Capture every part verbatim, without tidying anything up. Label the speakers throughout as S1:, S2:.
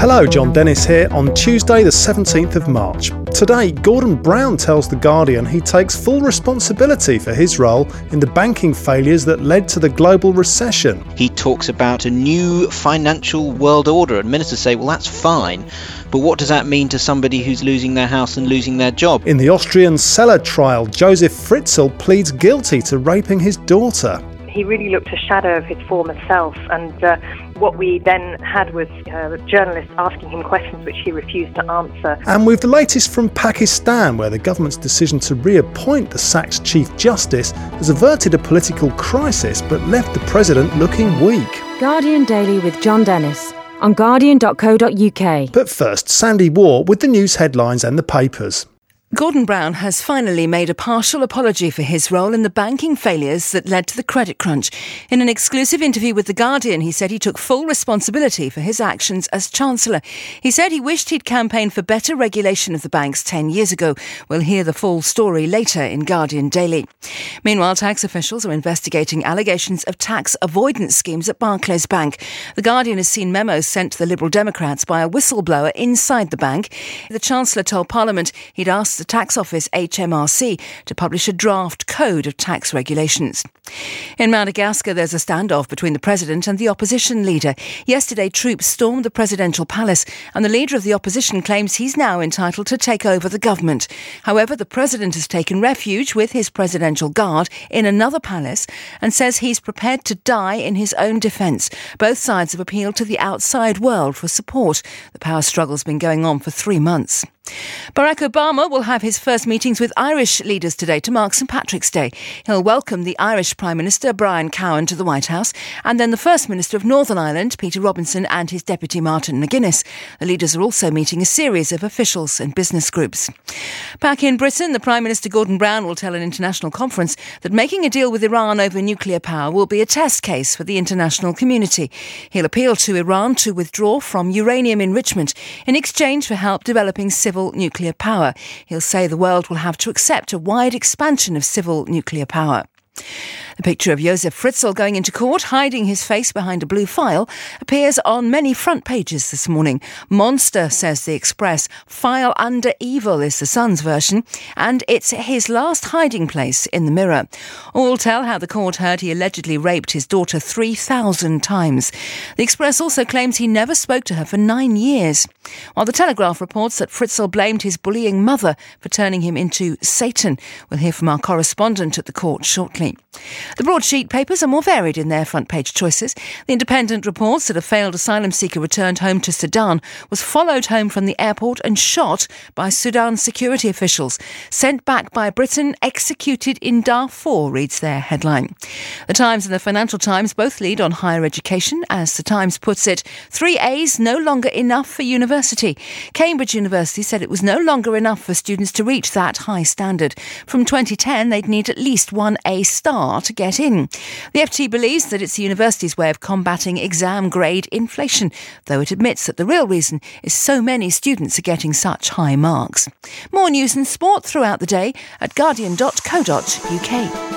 S1: Hello, John Dennis here on Tuesday the seventeenth of March. Today, Gordon Brown tells The Guardian he takes full responsibility for his role in the banking failures that led to the global recession.
S2: He talks about a new financial world order, and ministers say, well, that's fine, but what does that mean to somebody who's losing their house and losing their job?
S1: In the Austrian cellar trial, Josef Fritzl pleads guilty to raping his daughter.
S3: He really looked a shadow of his former self, and uh, what we then had was uh, journalists asking him questions which he refused to answer.
S1: And with the latest from Pakistan, where the government's decision to reappoint the sacked Chief Justice has averted a political crisis but left the president looking weak.
S4: Guardian Daily with John Dennis on guardian dot co dot uk.
S1: But first, Sandy Waugh with the news headlines and the papers.
S5: Gordon Brown has finally made a partial apology for his role in the banking failures that led to the credit crunch. In an exclusive interview with The Guardian, he said he took full responsibility for his actions as Chancellor. He said he wished he'd campaigned for better regulation of the banks ten years ago. We'll hear the full story later in Guardian Daily. Meanwhile, tax officials are investigating allegations of tax avoidance schemes at Barclays Bank. The Guardian has seen memos sent to the Liberal Democrats by a whistleblower inside the bank. The Chancellor told Parliament he'd asked the Tax Office, H M R C, to publish a draft code of tax regulations. In Madagascar, there's a standoff between the president and the opposition leader. Yesterday, troops stormed the presidential palace, and the leader of the opposition claims he's now entitled to take over the government. However, the president has taken refuge with his presidential guard in another palace and says he's prepared to die in his own defence. Both sides have appealed to the outside world for support. The power struggle's been going on for three months. Barack Obama will have his first meetings with Irish leaders today to mark St Patrick's Day. He'll welcome the Irish Prime Minister Brian Cowen to the White House, and then the First Minister of Northern Ireland, Peter Robinson, and his Deputy Martin McGuinness. The leaders are also meeting a series of officials and business groups. Back in Britain, the Prime Minister Gordon Brown will tell an international conference that making a deal with Iran over nuclear power will be a test case for the international community. He'll appeal to Iran to withdraw from uranium enrichment in exchange for help developing civil nuclear power. He'll say the world will have to accept a wide expansion of civil nuclear power. The picture of Josef Fritzl going into court, hiding his face behind a blue file, appears on many front pages this morning. Monster, says the Express. File under evil is the Sun's version, and it's his last hiding place in the Mirror. All tell how the court heard he allegedly raped his daughter three thousand times. The Express also claims he never spoke to her for nine years, while the Telegraph reports that Fritzl blamed his bullying mother for turning him into Satan. We'll hear from our correspondent at the court shortly. The broadsheet papers are more varied in their front-page choices. The Independent reports that a failed asylum seeker returned home to Sudan was followed home from the airport and shot by Sudan security officials. Sent back by Britain, executed in Darfur, reads their headline. The Times and the Financial Times both lead on higher education. As the Times puts it, three A's no longer enough for university. Cambridge University said it was no longer enough for students to reach that high standard. From twenty ten, they'd need at least one A star to get in. The F T believes that it's the university's way of combating exam grade inflation, though it admits that the real reason is so many students are getting such high marks. More news and sport throughout the day at guardian dot co dot uk.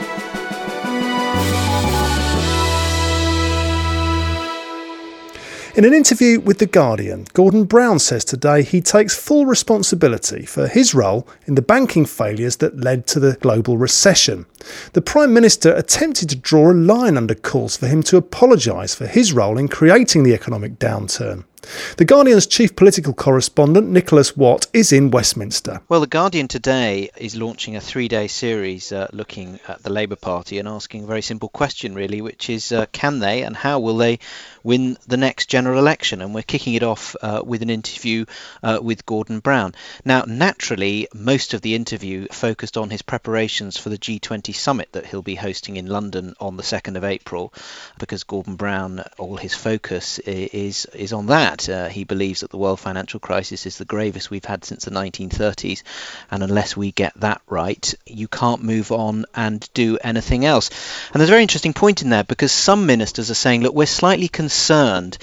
S1: In an interview with The Guardian, Gordon Brown says today he takes full responsibility for his role in the banking failures that led to the global recession. The Prime Minister attempted to draw a line under calls for him to apologise for his role in creating the economic downturn. The Guardian's chief political correspondent, Nicholas Watt, is in Westminster.
S2: Well, The Guardian today is launching a three-day series uh, looking at the Labour Party and asking a very simple question, really, which is uh, can they and how will they win the next general election? And we're kicking it off uh, with an interview uh, with Gordon Brown. Now, naturally, most of the interview focused on his preparations for the G twenty summit that he'll be hosting in London on the second of April, because Gordon Brown, all his focus is, is on that. Uh, he believes that the world financial crisis is the gravest we've had since the nineteen thirties, and unless we get that right, you can't move on and do anything else. And there's a very interesting point in there, because some ministers are saying, look, we're slightly concerned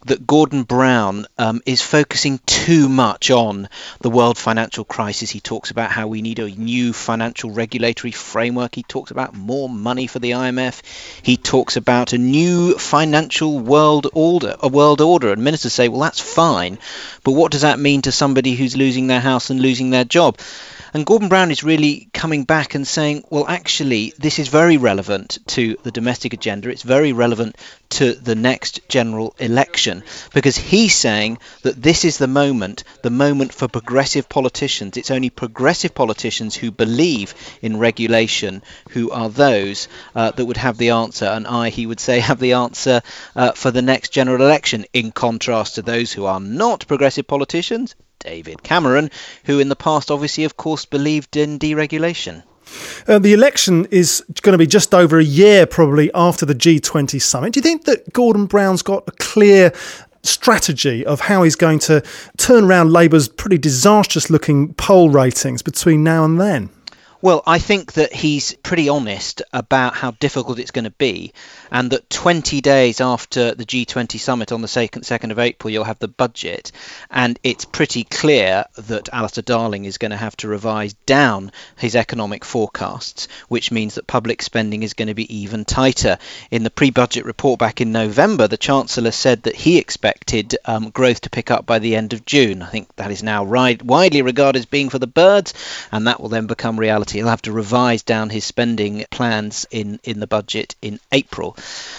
S2: that Gordon Brown um, is focusing too much on the world financial crisis. He talks about how we need a new financial regulatory framework. He talks about more money for the I M F. He talks about a new financial world order, a world order. And ministers say, well, that's fine, but what does that mean to somebody who's losing their house and losing their job? And Gordon Brown is really coming back and saying, well, actually, this is very relevant to the domestic agenda. It's very relevant to the next general election, because he's saying that this is the moment, the moment for progressive politicians. It's only progressive politicians who believe in regulation who are those uh, that would have the answer. And I, he would say, have the answer uh, for the next general election, in contrast to those who are not progressive politicians. David Cameron, who in the past obviously, of course, believed in deregulation.
S1: Uh, the election is going to be just over a year probably after the G twenty summit. Do you think that Gordon Brown's got a clear strategy of how he's going to turn around Labour's pretty disastrous looking poll ratings between now and then?
S2: Well, I think that he's pretty honest about how difficult it's going to be, and that twenty days after the G twenty summit on the second of April, you'll have the budget, and it's pretty clear that Alistair Darling is going to have to revise down his economic forecasts, which means that public spending is going to be even tighter. In the pre-budget report back in November, the Chancellor said that he expected um, growth to pick up by the end of June. I think that is now ri- widely regarded as being for the birds, and that will then become reality. He'll have to revise down his spending plans in, in the budget in April.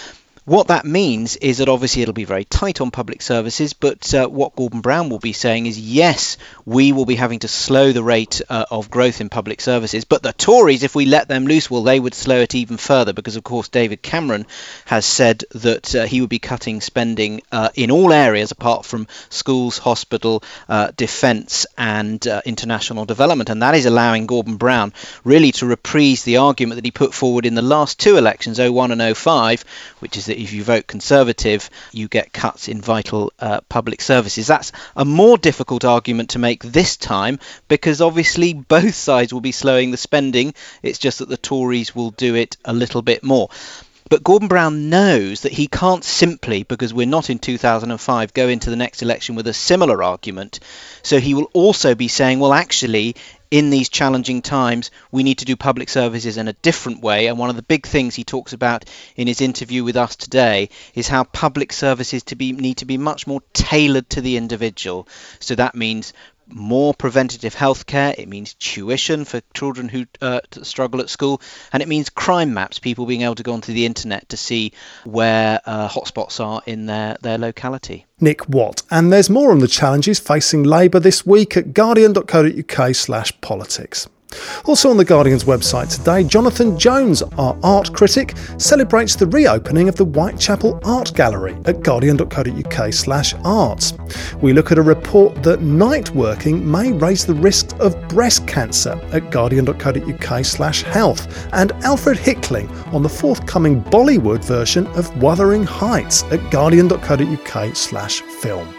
S2: What that means is that obviously it'll be very tight on public services, but uh, what Gordon Brown will be saying is, yes, we will be having to slow the rate uh, of growth in public services, but the Tories, if we let them loose, well, they would slow it even further, because, of course, David Cameron has said that uh, he would be cutting spending uh, in all areas apart from schools, hospital, uh, defence and uh, international development, and that is allowing Gordon Brown really to reprise the argument that he put forward in the last two elections, oh one and oh five, which is that if you vote Conservative, you get cuts in vital uh, public services. That's a more difficult argument to make this time, because obviously both sides will be slowing the spending. It's just that the Tories will do it a little bit more. But Gordon Brown knows that he can't simply, because we're not in two thousand five, go into the next election with a similar argument. So he will also be saying, well, actually, in these challenging times, we need to do public services in a different way. And one of the big things he talks about in his interview with us today is how public services to be need to be much more tailored to the individual. So that means more preventative healthcare, it means tuition for children who uh, struggle at school, and it means crime maps, people being able to go onto the internet to see where uh, hotspots are in their, their locality.
S1: Nick Watt. And there's more on the challenges facing Labour this week at guardian.co.uk slash politics. Also on The Guardian's website today, Jonathan Jones, our art critic, celebrates the reopening of the Whitechapel Art Gallery at guardian.co.uk slash arts. We look at a report that night working may raise the risk of breast cancer at guardian.co.uk slash health, and Alfred Hickling on the forthcoming Bollywood version of Wuthering Heights at guardian.co.uk slash film.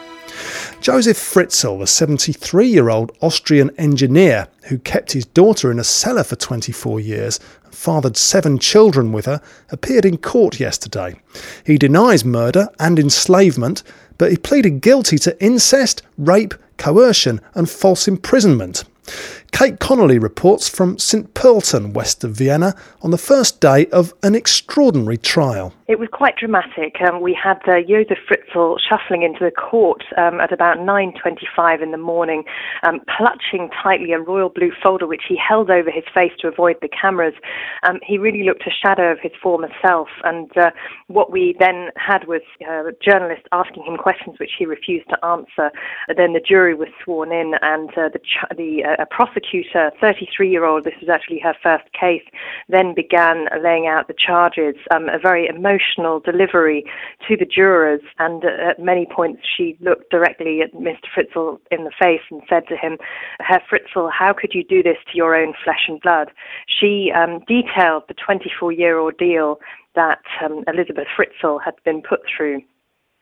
S1: Josef Fritzl, the seventy-three-year-old Austrian engineer who kept his daughter in a cellar for twenty-four years and fathered seven children with her, appeared in court yesterday. He denies murder and enslavement, but he pleaded guilty to incest, rape, coercion and false imprisonment. Kate Connolly reports from St Pölten, west of Vienna, on the first day of an extraordinary trial.
S3: It was quite dramatic. Um, we had uh, Josef Fritzl shuffling into the court um, at about nine twenty-five in the morning, um, clutching tightly a royal blue folder which he held over his face to avoid the cameras. Um, he really looked a shadow of his former self, and uh, what we then had was uh, journalists asking him questions which he refused to answer. Then the jury was sworn in, and uh, the, ch- the uh, prosecutor, thirty-three-year-old, this was actually her first case, then began laying out the charges, um, a very emotional emotional delivery to the jurors, and uh, at many points she looked directly at Mister Fritzl in the face and said to him, Herr Fritzl, how could you do this to your own flesh and blood? She um, detailed the twenty-four-year ordeal that um, Elizabeth Fritzl had been put through.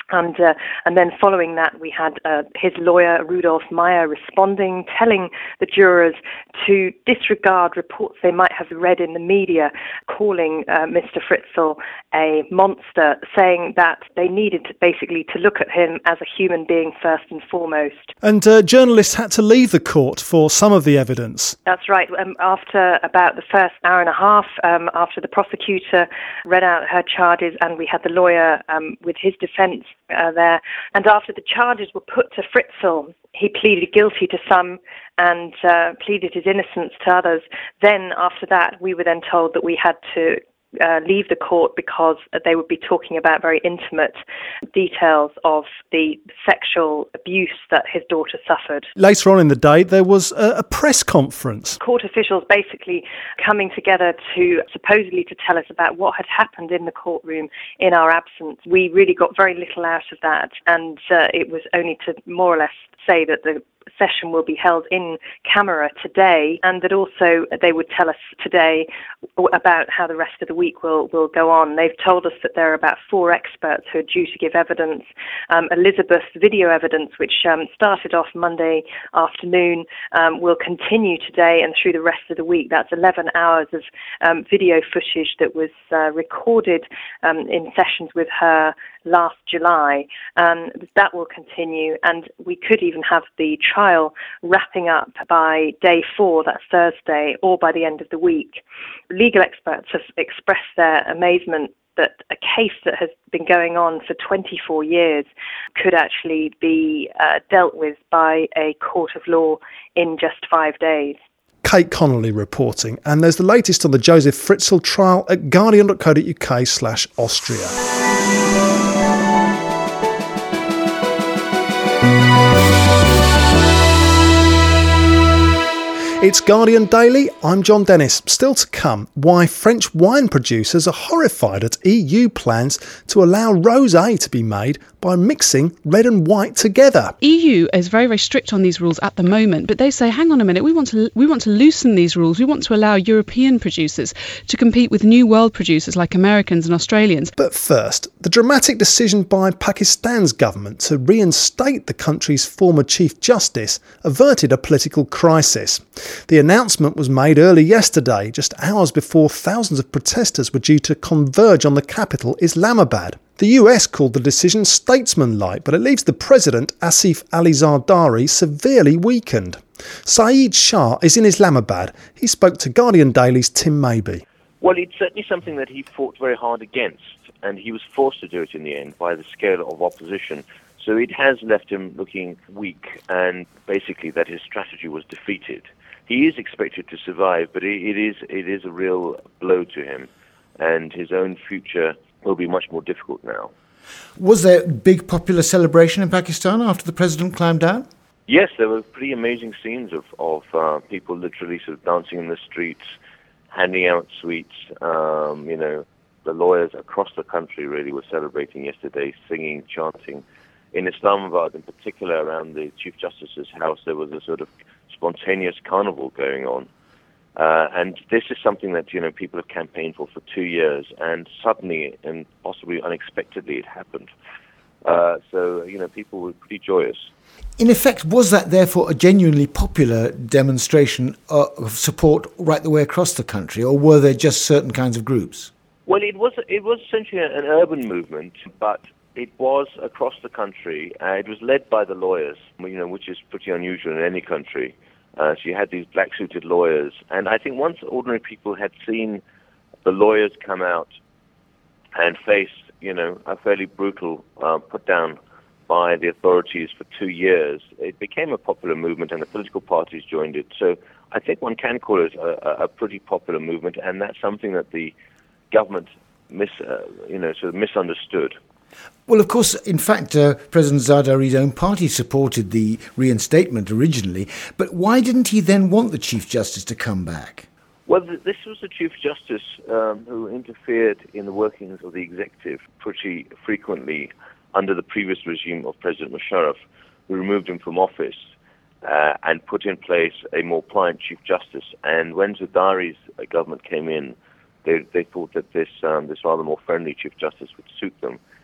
S3: And uh, and then following that, we had uh, his lawyer, Rudolf Meyer, responding, telling the jurors to disregard reports they might have read in the media, calling uh, Mister Fritzl a monster, saying that they needed to basically to look at him as a human being first and foremost.
S1: And uh, journalists had to leave the court for some of the evidence.
S3: That's right. Um, after about the first hour and a half, um, after the prosecutor read out her charges, and we had the lawyer um, with his defence Uh, there. And after the charges were put to Fritzl, he pleaded guilty to some and uh, pleaded his innocence to others. Then after that, we were then told that we had to uh, leave the court because they would be talking about very intimate details of the sexual abuse that his daughter suffered.
S1: Later on in the day, there was a, a press conference.
S3: Court officials basically coming together to supposedly to tell us about what had happened in the courtroom in our absence. We really got very little out of that, and uh, it was only to more or less say that the session will be held in camera today, and that also they would tell us today about how the rest of the week will, will go on. They've told us that there are about four experts who are due to give evidence. Um, Elizabeth's video evidence, which um, started off Monday afternoon, um, will continue today and through the rest of the week. That's eleven hours of um, video footage that was uh, recorded um, in sessions with her last July. Um, that will continue, and we could even have the trial wrapping up by day four, that's Thursday, or by the end of the week. Legal experts have expressed their amazement that a case that has been going on for twenty-four years could actually be uh, dealt with by a court of law in just five days.
S1: Kate Connolly reporting, and there's the latest on the Joseph Fritzl trial at guardian.co.uk slash Austria. It's Guardian Daily, I'm John Dennis. Still to come, why French wine producers are horrified at E U plans to allow rosé to be made by mixing red and white together.
S6: E U is very, very strict on these rules at the moment, but they say, hang on a minute, we want to we want to loosen these rules. We want to allow European producers to compete with new world producers like Americans and Australians.
S1: But first, the dramatic decision by Pakistan's government to reinstate the country's former Chief Justice averted a political crisis. The announcement was made early yesterday, just hours before thousands of protesters were due to converge on the capital, Islamabad. The U S called the decision statesmanlike, but it leaves the president, Asif Ali Zardari, severely weakened. Saeed Shah is in Islamabad. He spoke to Guardian Daily's Tim Maby.
S7: Well, it's certainly something that he fought very hard against, and he was forced to do it in the end by the scale of opposition. So it has left him looking weak, and basically that his strategy was defeated. He is expected to survive, but it is it is a real blow to him, and his own future will be much more difficult now.
S8: Was there big popular celebration in Pakistan after the president climbed down?
S7: Yes, there were pretty amazing scenes of, of uh, people literally sort of dancing in the streets, handing out sweets. Um, you know, the lawyers across the country really were celebrating yesterday, singing, chanting. In Islamabad, in particular, around the Chief Justice's house, there was a sort of spontaneous carnival going on. Uh, and this is something that, you know, people have campaigned for for two years, and suddenly and possibly unexpectedly it happened. Uh, so, you know, people were pretty joyous.
S8: In effect, was that therefore a genuinely popular demonstration of support right the way across the country, or were there just certain kinds of groups?
S7: Well, it was it was essentially an urban movement, but it was across the country. Uh, it was led by the lawyers, you know, which is pretty unusual in any country. Uh, so you had these black-suited lawyers, and I think once ordinary people had seen the lawyers come out and face, you know, a fairly brutal uh, put down by the authorities for two years, it became a popular movement, and the political parties joined it. So I think one can call it a, a pretty popular movement, and that's something that the government mis, uh, you know, sort of misunderstood.
S8: Well, of course, in fact, uh, President Zardari's own party supported the reinstatement originally, but why didn't he then want the Chief Justice to come back?
S7: Well, th- this was the Chief Justice um, who interfered in the workings of the executive pretty frequently under the previous regime of President Musharraf, who removed him from office uh, and put in place a more pliant Chief Justice. And when Zardari's uh, government came in, they, they thought that this um, this rather more friendly Chief Justice would suit them.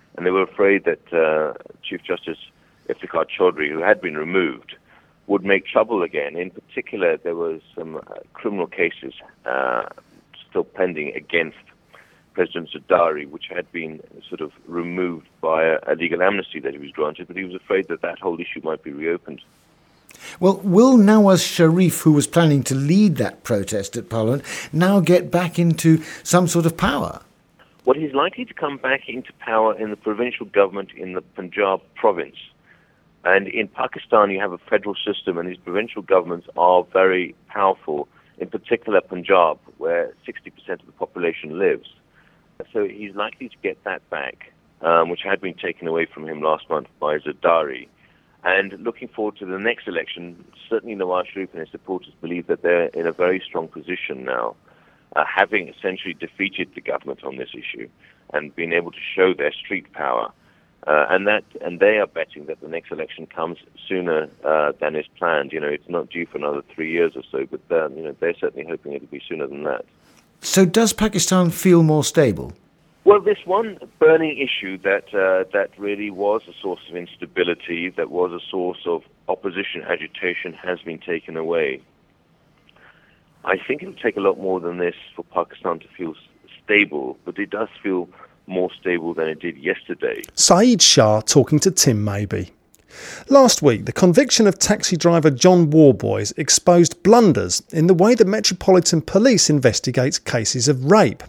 S7: and they were afraid that uh, Chief Justice Iftikhar Chaudhry, who had been removed, would make trouble again. In particular, there was some uh, criminal cases uh, still pending against President Zardari, which had been sort of removed by a, a legal amnesty that he was granted, but he was afraid that that whole issue might be reopened.
S8: Well, will Nawaz Sharif, who was planning to lead that protest at Parliament, now get back into some sort of power?
S7: Well, he's likely to come back into power in the provincial government in the Punjab province. And in Pakistan, you have a federal system, and these provincial governments are very powerful, in particular Punjab, where sixty percent of the population lives. So he's likely to get that back, um, which had been taken away from him last month by Zardari. And looking forward to the next election, certainly Nawaz Sharif and his supporters believe that they're in a very strong position now, uh, having essentially defeated the government on this issue and being able to show their street power. Uh, and that, and they are betting that the next election comes sooner uh, than is planned. You know, it's not due for another three years or so, but uh, you know, they're certainly hoping it'll be sooner than that.
S8: So does Pakistan feel more stable?
S7: Well, this one burning issue that uh, that really was a source of instability, that was a source of opposition agitation, has been taken away. I think it'll take a lot more than this for Pakistan to feel stable, but it does feel more stable than it did yesterday.
S1: Saeed Shah talking to Tim Maby. Last week, the conviction of taxi driver John Warboys exposed blunders in the way the Metropolitan Police investigates cases of rape.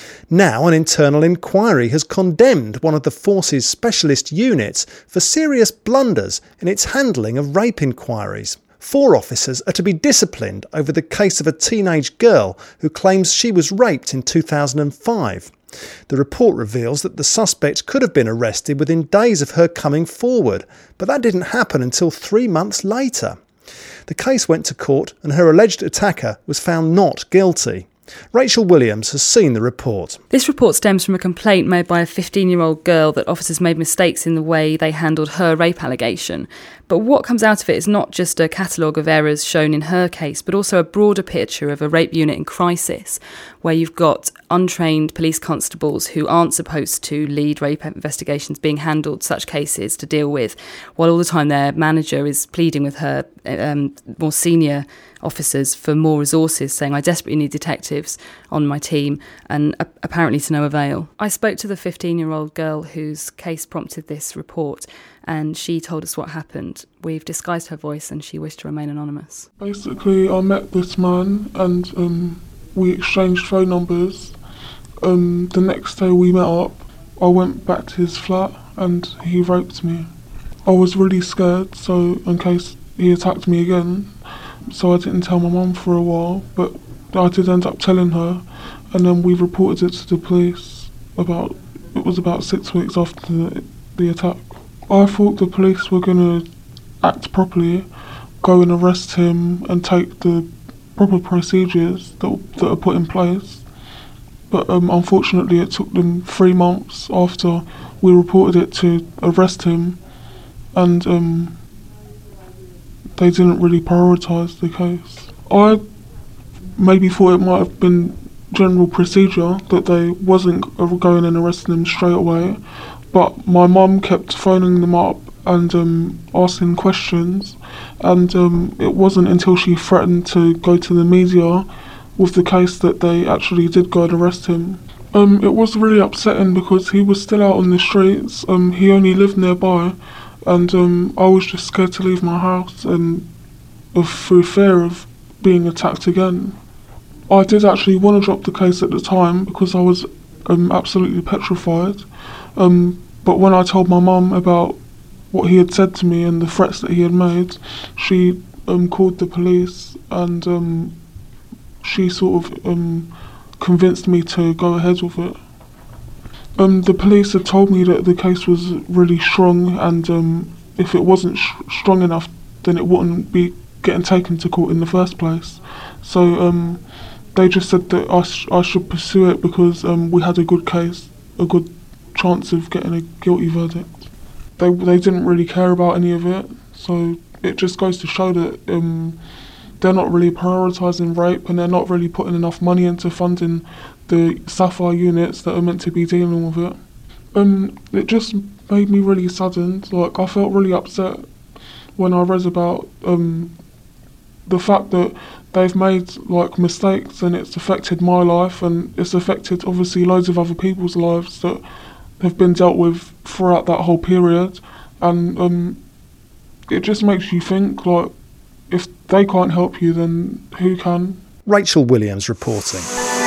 S1: Now an internal inquiry has condemned one of the force's specialist units for serious blunders in its handling of rape inquiries. Four officers are to be disciplined over the case of a teenage girl who claims she was raped in two thousand five. The report reveals that the suspect could have been arrested within days of her coming forward, but that didn't happen until three months later. The case went to court and her alleged attacker was found not guilty. Rachel Williams has seen the report.
S9: This report stems from a complaint made by a fifteen-year-old girl that officers made mistakes in the way they handled her rape allegation. But what comes out of it is not just a catalogue of errors shown in her case, but also a broader picture of a rape unit in crisis, where you've got untrained police constables who aren't supposed to lead rape investigations being handled such cases to deal with, while all the time their manager is pleading with her um, more senior officers for more resources, saying, I desperately need detectives on my team, and uh, apparently to no avail. I spoke to the fifteen-year-old girl whose case prompted this report, and she told us what happened. We've disguised her voice and she wished to remain anonymous.
S10: Basically, I met this man and um, we exchanged phone numbers. Um, the next day we met up, I went back to his flat and he raped me. I was really scared, so in case he attacked me again, so I didn't tell my mum for a while, but I did end up telling her, and then we reported it to the police about, it was about six weeks after the, the attack. I thought the police were going to act properly, go and arrest him and take the proper procedures that, that are put in place. But um, unfortunately it took them three months after we reported it to arrest him, and um, they didn't really prioritise the case. I maybe thought it might have been general procedure, that they wasn't going and arresting him straight away, but my mum kept phoning them up and um, asking questions, and um, it wasn't until she threatened to go to the media with the case that they actually did go and arrest him. Um, it was really upsetting because he was still out on the streets. Um, he only lived nearby, and um, I was just scared to leave my house and of, through fear of being attacked again. I did actually want to drop the case at the time because I was um, absolutely petrified. Um, but when I told my mum about what he had said to me and the threats that he had made, she um, called the police, and um, she sort of um, convinced me to go ahead with it. Um, the police had told me that the case was really strong, and um, if it wasn't sh- strong enough, then it wouldn't be getting taken to court in the first place. So um, they just said that I, sh- I should pursue it because um, we had a good case, a good chance of getting a guilty verdict. They they didn't really care about any of it, so it just goes to show that um, they're not really prioritising rape, and they're not really putting enough money into funding the Sapphire units that are meant to be dealing with it. Um, it just made me really saddened. Like, I felt really upset when I read about um, the fact that they've made like mistakes and it's affected my life and it's affected obviously loads of other people's lives that have been dealt with throughout that whole period. And um, it just makes you think, like, if they can't help you, then who can?
S1: Rachel Williams reporting.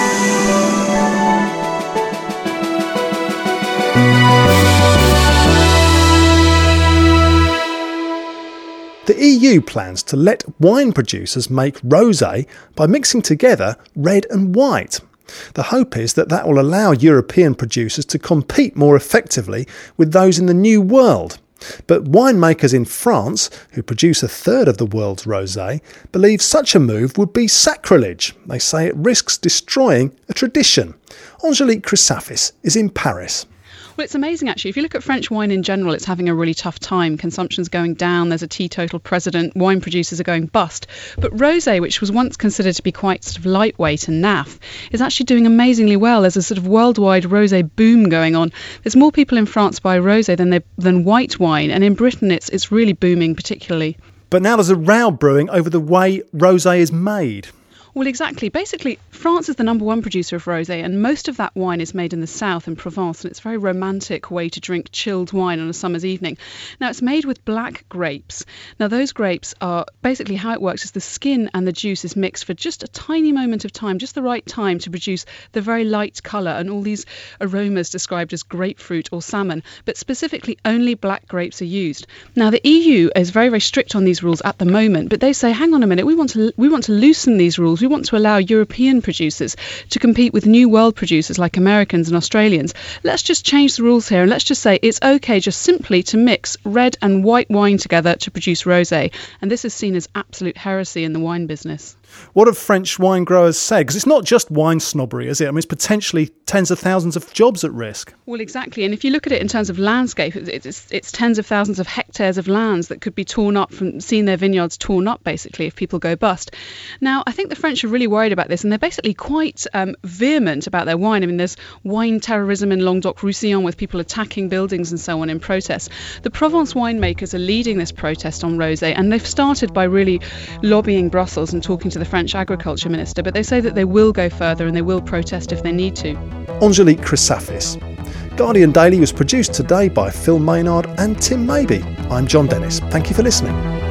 S1: The E U plans to let wine producers make rosé by mixing together red and white. The hope is that that will allow European producers to compete more effectively with those in the New World. But winemakers in France, who produce a third of the world's rosé, believe such a move would be sacrilege. They say it risks destroying a tradition. Angelique Chrysafis is in Paris.
S6: Well, it's amazing, actually. If you look at French wine in general, it's having a really tough time. Consumption's going down. There's a teetotal president. Wine producers are going bust. But rosé, which was once considered to be quite sort of lightweight and naff, is actually doing amazingly well. There's a sort of worldwide rosé boom going on. There's more people in France buy rosé than they, than white wine. And in Britain, it's it's really booming particularly.
S1: But now there's a row brewing over the way rosé is made.
S6: Well, exactly. Basically, France is the number one producer of rosé, and most of that wine is made in the south, in Provence, and it's a very romantic way to drink chilled wine on a summer's evening. Now, it's made with black grapes. Now, those grapes are basically how it works is the skin and the juice is mixed for just a tiny moment of time, just the right time to produce the very light colour and all these aromas described as grapefruit or salmon, but specifically only black grapes are used. Now, the E U is very, very strict on these rules at the moment, but they say, hang on a minute, we want to we want to loosen these rules. We want to allow European producers to compete with New World producers like Americans and Australians. Let's just change the rules here and let's just say it's okay just simply to mix red and white wine together to produce rosé. And this is seen as absolute heresy in the wine business.
S1: What have French wine growers said? Because it's not just wine snobbery, is it? I mean, it's potentially tens of thousands of jobs at risk.
S6: Well, exactly. And if you look at it in terms of landscape, it's, it's, it's tens of thousands of hectares of lands that could be torn up from seeing their vineyards torn up, basically, if people go bust. Now, I think the French are really worried about this, and they're basically quite um, vehement about their wine. I mean, there's wine terrorism in Languedoc-Roussillon with people attacking buildings and so on in protest. The Provence winemakers are leading this protest on rosé, and they've started by really lobbying Brussels and talking to the French agriculture minister, but they say that they will go further and they will protest if they need to.
S1: Angelique Chrysafis. Guardian Daily was produced today by Phil Maynard and Tim Maybe. I'm John Dennis. Thank you for listening.